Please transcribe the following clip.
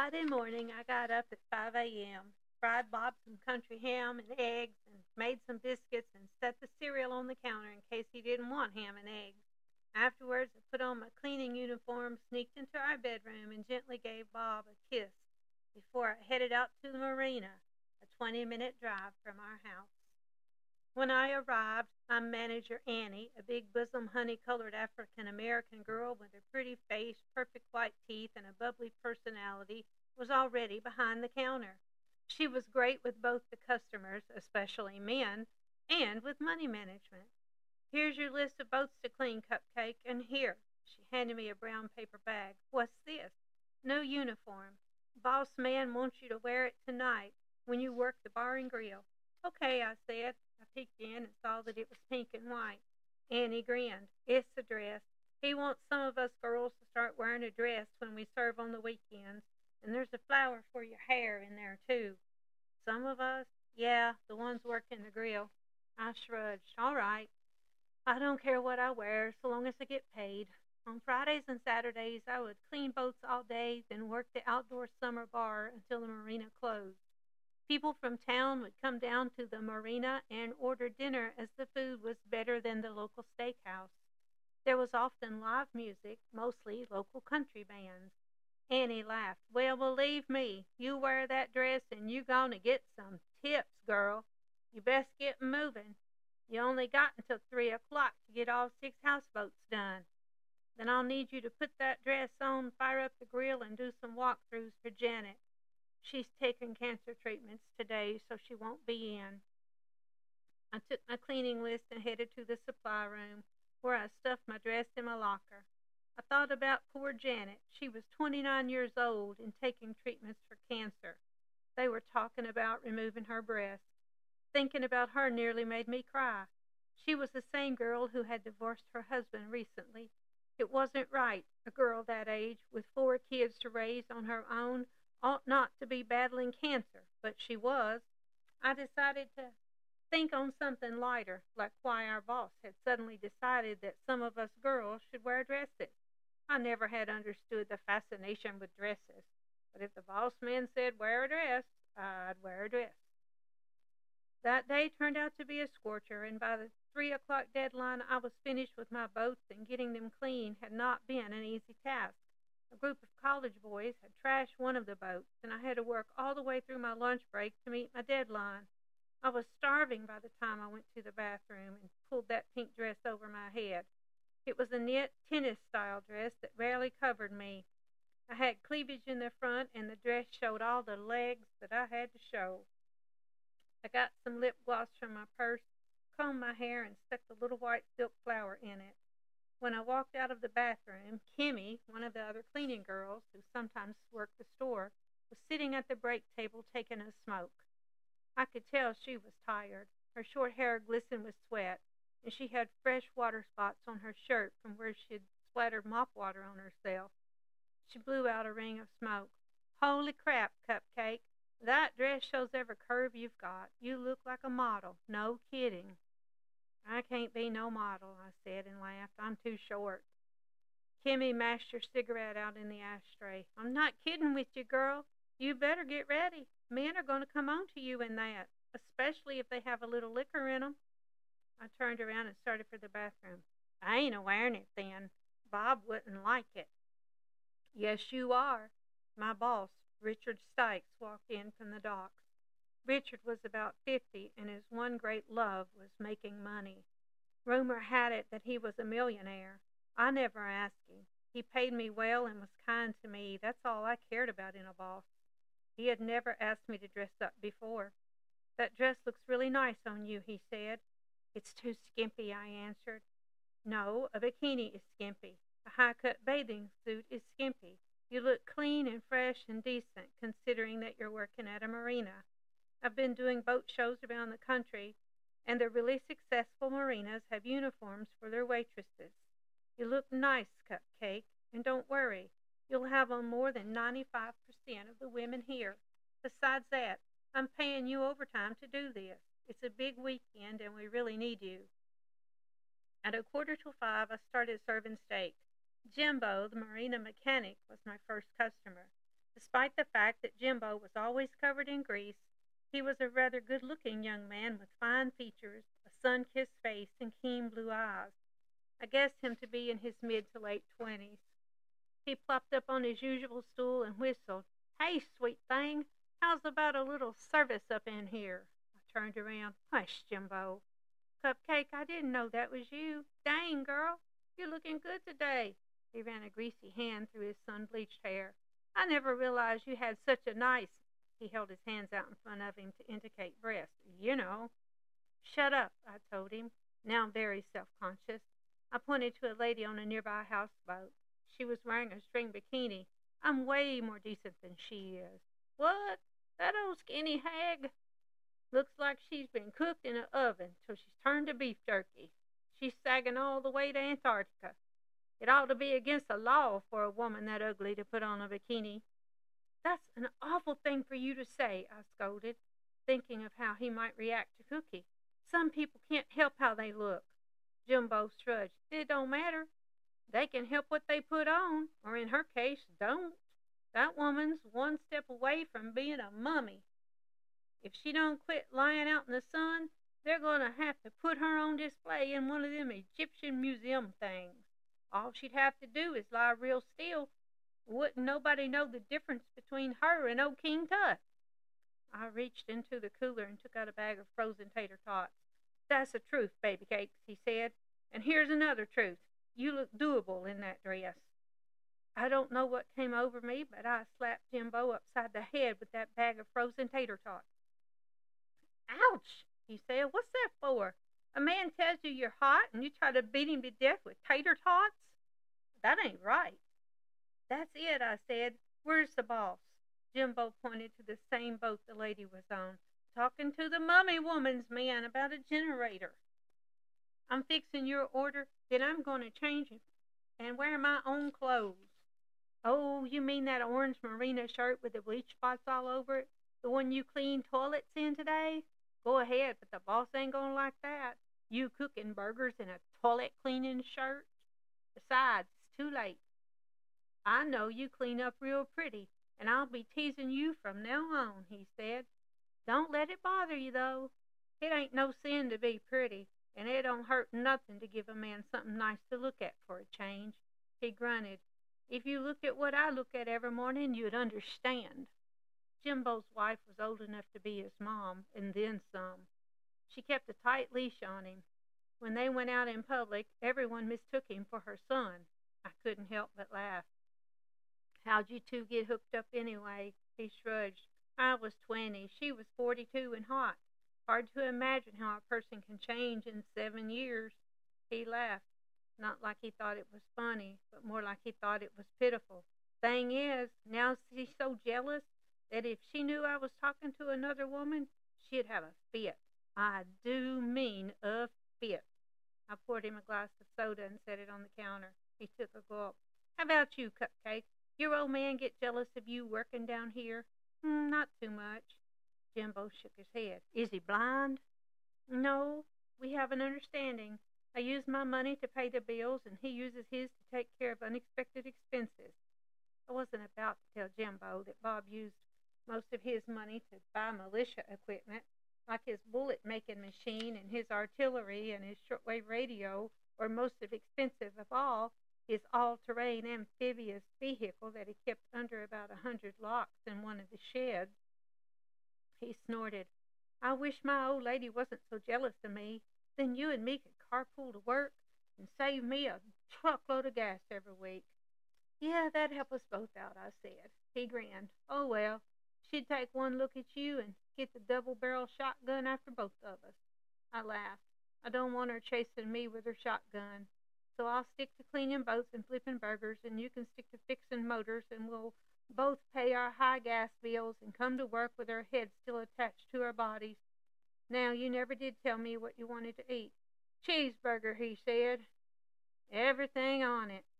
Friday morning, I got up at 5 a.m., fried Bob some country ham and eggs, and made some biscuits and set the cereal on the counter in case he didn't want ham and eggs. Afterwards, I put on my cleaning uniform, sneaked into our bedroom, and gently gave Bob a kiss before I headed out to the marina, a 20-minute drive from our house. When I arrived, my manager, Annie, a big bosom honey colored African American girl with a pretty face, perfect white teeth, and a bubbly personality, was already behind the counter. She was great with both the customers, especially men, and with money management. Here's your list of boats to clean, Cupcake, and here. She handed me a brown paper bag. What's this? No uniform. Boss man wants you to wear it tonight when you work the bar and grill. Okay, I said. I peeked in and saw that it was pink and white. Annie grinned. It's a dress. He wants some of us girls to start wearing a dress when we serve on the weekends, and there's a flower for your hair in there, too. Some of us? Yeah, the ones working the grill. I shrugged. All right. I don't care what I wear so long as I get paid. On Fridays and Saturdays, I would clean boats all day, then work the outdoor summer bar until the marina closed. People from town would come down to the marina and order dinner as the food was better than the local steakhouse. There was often live music, mostly local country bands. Annie laughed. Well, believe me, you wear that dress and you gonna get some tips, girl. You best get moving. You only got until 3 o'clock to get all 6 houseboats done. Then I'll need you to put that dress on, fire up the grill, and do some walkthroughs for Janet. She's taking cancer treatments today, so she won't be in. I took my cleaning list and headed to the supply room, where I stuffed my dress in my locker. I thought about poor Janet. She was 29 years old and taking treatments for cancer. They were talking about removing her breast. Thinking about her nearly made me cry. She was the same girl who had divorced her husband recently. It wasn't right. A girl that age, with 4 kids to raise on her own, ought not to be battling cancer, but she was. I decided to think on something lighter, like why our boss had suddenly decided that some of us girls should wear dresses. I never had understood the fascination with dresses, but if the boss man said wear a dress, I'd wear a dress. That day turned out to be a scorcher, and by the 3 o'clock deadline I was finished with my boats, and getting them clean had not been an easy task. A group of college boys had trashed one of the boats, and I had to work all the way through my lunch break to meet my deadline. I was starving by the time I went to the bathroom and pulled that pink dress over my head. It was a knit tennis style dress that barely covered me. I had cleavage in the front, and the dress showed all the legs that I had to show. I got some lip gloss from my purse, combed my hair, and stuck the little white silk flower in it. When I walked out of the bathroom, Kimmy, one of the other cleaning girls who sometimes worked the store, was sitting at the break table taking a smoke. I could tell she was tired. Her short hair glistened with sweat, and she had fresh water spots on her shirt from where she'd splattered mop water on herself. She blew out a ring of smoke. Holy crap, Cupcake. That dress shows every curve you've got. You look like a model. No kidding. I can't be no model, I said and laughed. I'm too short. Kimmy mashed her cigarette out in the ashtray. I'm not kidding with you, girl. You better get ready. Men are going to come on to you in that, especially if they have a little liquor in 'em. I turned around and started for the bathroom. I ain't a-wearing it then. Bob wouldn't like it. Yes, you are. My boss, Richard Stykes, walked in from the docks. Richard was about 50, and his one great love was making money. Rumor had it that he was a millionaire. I never asked him. He paid me well and was kind to me. That's all I cared about in a boss. He had never asked me to dress up before. That dress looks really nice on you, he said. It's too skimpy, I answered. No, a bikini is skimpy. A high-cut bathing suit is skimpy. You look clean and fresh and decent, considering that you're working at a marina. I've been doing boat shows around the country, and the really successful marinas have uniforms for their waitresses. You look nice, Cupcake, and don't worry. You'll have on more than 95% of the women here. Besides that, I'm paying you overtime to do this. It's a big weekend, and we really need you. At 4:45, I started serving steak. Jimbo, the marina mechanic, was my first customer. Despite the fact that Jimbo was always covered in grease, he was a rather good-looking young man with fine features, a sun-kissed face, and keen blue eyes. I guessed him to be in his mid to late 20s. He plopped up on his usual stool and whistled. "Hey, sweet thing, how's about a little service up in here?" I turned around. "Hush, Jimbo." "Cupcake, I didn't know that was you. Dang, girl, you're looking good today." He ran a greasy hand through his sun-bleached hair. "I never realized you had such a nice—" He held his hands out in front of him to indicate breast. "You know." "Shut up," I told him, now very self-conscious. I pointed to a lady on a nearby houseboat. She was wearing a string bikini. "I'm way more decent than she is." "What? That old skinny hag? Looks like she's been cooked in an oven till she's turned to beef jerky. She's sagging all the way to Antarctica. It ought to be against the law for a woman that ugly to put on a bikini." "That's an awful thing for you to say," I scolded, thinking of how he might react to Cookie. "Some people can't help how they look." Jimbo shrugged. "It don't matter. They can help what they put on, or in her case, don't. That woman's one step away from being a mummy. If she don't quit lying out in the sun, they're going to have to put her on display in one of them Egyptian museum things. All she'd have to do is lie real still. Wouldn't nobody know the difference between her and old King Tut." I reached into the cooler and took out a bag of frozen tater tots. "That's the truth, baby cakes," he said. "And here's another truth. You look doable in that dress." I don't know what came over me, but I slapped Jimbo upside the head with that bag of frozen tater tots. "Ouch," he said. "What's that for? A man tells you you're hot and you try to beat him to death with tater tots? That ain't right." "That's it," I said. "Where's the boss?" Jimbo pointed to the same boat the lady was on. "Talking to the mummy woman's man about a generator." "I'm fixing your order, then I'm going to change it and wear my own clothes." "Oh, you mean that orange merino shirt with the bleach spots all over it? The one you cleaned toilets in today? Go ahead, but the boss ain't going to like that. You cooking burgers in a toilet cleaning shirt? Besides, it's too late. I know you clean up real pretty, and I'll be teasing you from now on," he said. "Don't let it bother you, though. It ain't no sin to be pretty, and it don't hurt nothing to give a man something nice to look at for a change." He grunted. "If you looked at what I look at every morning, you'd understand." Jimbo's wife was old enough to be his mom, and then some. She kept a tight leash on him. When they went out in public, everyone mistook him for her son. I couldn't help but laugh. "How'd you two get hooked up anyway?" He shrugged. "I was 20. She was 42 and hot. Hard to imagine how a person can change in 7 years." He laughed. Not like he thought it was funny, but more like he thought it was pitiful. "Thing is, now she's so jealous that if she knew I was talking to another woman, she'd have a fit. I do mean a fit." I poured him a glass of soda and set it on the counter. He took a gulp. "How about you, Cupcake? Your old man get jealous of you working down here?" "Not too much." Jimbo shook his head. "Is he blind?" "No. We have an understanding. I use my money to pay the bills, and he uses his to take care of unexpected expenses." I wasn't about to tell Jimbo that Bob used most of his money to buy militia equipment, like his bullet-making machine and his artillery and his shortwave radio, or most expensive of all, his all-terrain amphibious vehicle that he kept under about 100 locks in one of the sheds. He snorted. "I wish my old lady wasn't so jealous of me. Then you and me could carpool to work and save me a truckload of gas every week." "Yeah, that'd help us both out," I said. He grinned. "Oh, well, she'd take one look at you and get the double-barrel shotgun after both of us." I laughed. "I don't want her chasing me with her shotgun. So I'll stick to cleaning boats and flipping burgers, and you can stick to fixing motors, and we'll both pay our high gas bills and come to work with our heads still attached to our bodies. Now, you never did tell me what you wanted to eat." "Cheeseburger," he said. "Everything on it."